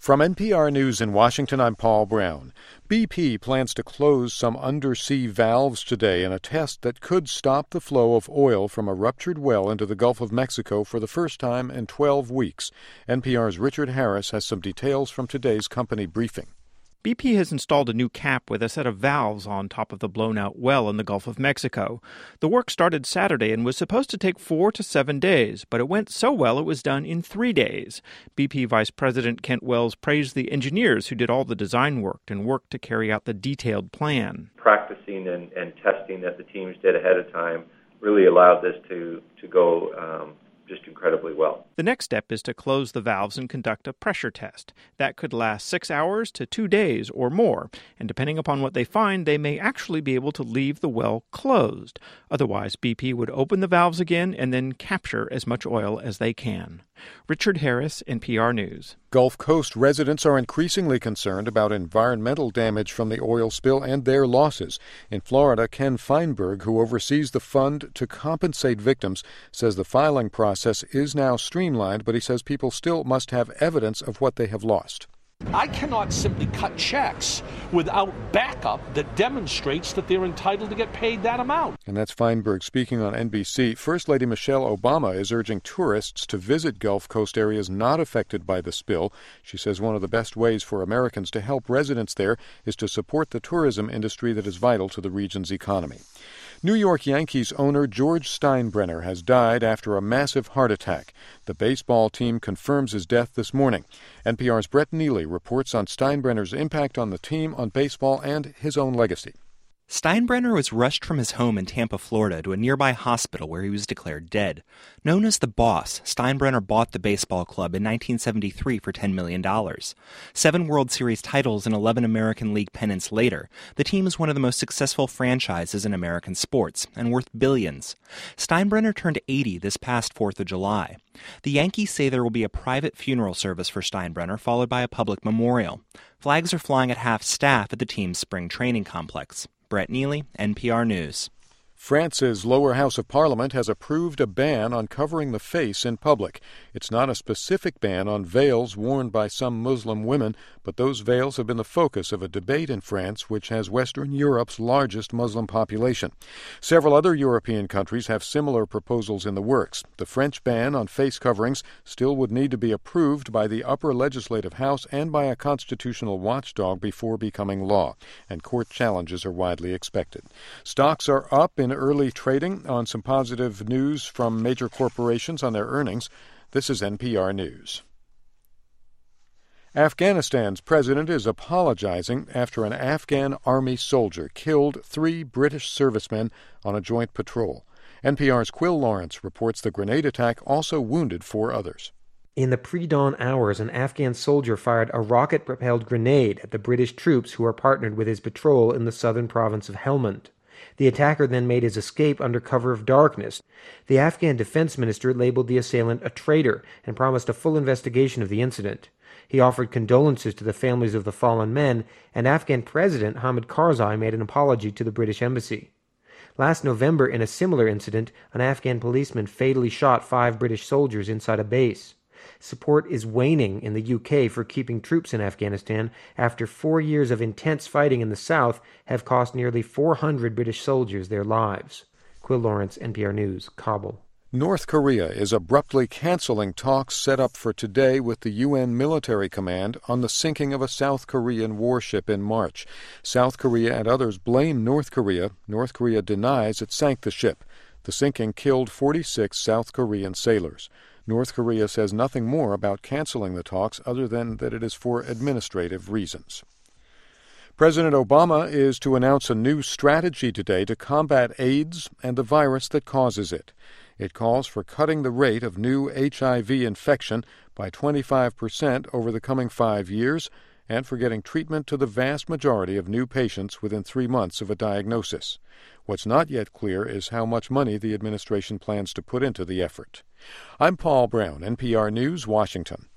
From NPR News in Washington, I'm Paul Brown. BP plans to close some undersea valves today in a test that could stop the flow of oil from a ruptured well into the Gulf of Mexico for the first time in 12 weeks. NPR's Richard Harris has some details from today's company briefing. BP has installed a new cap with a set of valves on top of the blown-out well in the Gulf of Mexico. The work started Saturday and was supposed to take 4 to 7 days, but it went so well it was done in 3 days. BP Vice President Kent Wells praised the engineers who did all the design work and worked to carry out the detailed plan. Practicing and testing that the teams did ahead of time really allowed this to go just incredibly well. The next step is to close the valves and conduct a pressure test. That could last 6 hours to 2 days or more, and depending upon what they find, they may actually be able to leave the well closed. Otherwise, BP would open the valves again and then capture as much oil as they can. Richard Harris, NPR News. Gulf Coast residents are increasingly concerned about environmental damage from the oil spill and their losses. In Florida, Ken Feinberg, who oversees the fund to compensate victims, says the filing process is now streamlined, but he says people still must have evidence of what they have lost. I cannot simply cut checks without backup that demonstrates that they're entitled to get paid that amount. And that's Feinberg speaking on NBC. First Lady Michelle Obama is urging tourists to visit Gulf Coast areas not affected by the spill. She says one of the best ways for Americans to help residents there is to support the tourism industry that is vital to the region's economy. New York Yankees owner George Steinbrenner has died after a massive heart attack. The baseball team confirms his death this morning. NPR's Brett Neely reports on Steinbrenner's impact on the team, on baseball, and his own legacy. Steinbrenner was rushed from his home in Tampa, Florida, to a nearby hospital where he was declared dead. Known as the Boss, Steinbrenner bought the baseball club in 1973 for $10 million. 7 World Series titles and 11 American League pennants later, the team is one of the most successful franchises in American sports and worth billions. Steinbrenner turned 80 this past 4th of July. The Yankees say there will be a private funeral service for Steinbrenner, followed by a public memorial. Flags are flying at half-staff at the team's spring training complex. Brett Neely, NPR News. France's lower house of parliament has approved a ban on covering the face in public. It's not a specific ban on veils worn by some Muslim women, but those veils have been the focus of a debate in France, which has Western Europe's largest Muslim population. Several other European countries have similar proposals in the works. The French ban on face coverings still would need to be approved by the upper legislative house and by a constitutional watchdog before becoming law, and court challenges are widely expected. Stocks are up in early trading on some positive news from major corporations on their earnings. This is NPR News. Afghanistan's president is apologizing after an Afghan army soldier killed 3 British servicemen on a joint patrol. NPR's Quill Lawrence reports the grenade attack also wounded 4 others. In the pre-dawn hours, an Afghan soldier fired a rocket-propelled grenade at the British troops who are partnered with his patrol in the southern province of Helmand. The attacker then made his escape under cover of darkness. The Afghan defense minister labeled the assailant a traitor and promised a full investigation of the incident. He offered condolences to the families of the fallen men, and Afghan President Hamid Karzai made an apology to the British embassy. Last November, in a similar incident, an Afghan policeman fatally shot 5 British soldiers inside a base. Support is waning in the UK for keeping troops in Afghanistan after 4 years of intense fighting in the south have cost nearly 400 British soldiers their lives. Quill Lawrence, NPR News, Kabul. North Korea is abruptly canceling talks set up for today with the UN military command on the sinking of a South Korean warship in March. South Korea and others blame North Korea. North Korea denies it sank the ship. The sinking killed 46 South Korean sailors. North Korea says nothing more about canceling the talks other than that it is for administrative reasons. President Obama is to announce a new strategy today to combat AIDS and the virus that causes it. It calls for cutting the rate of new HIV infection by 25% over the coming 5 years and for getting treatment to the vast majority of new patients within 3 months of a diagnosis. What's not yet clear is how much money the administration plans to put into the effort. I'm Paul Brown, NPR News, Washington.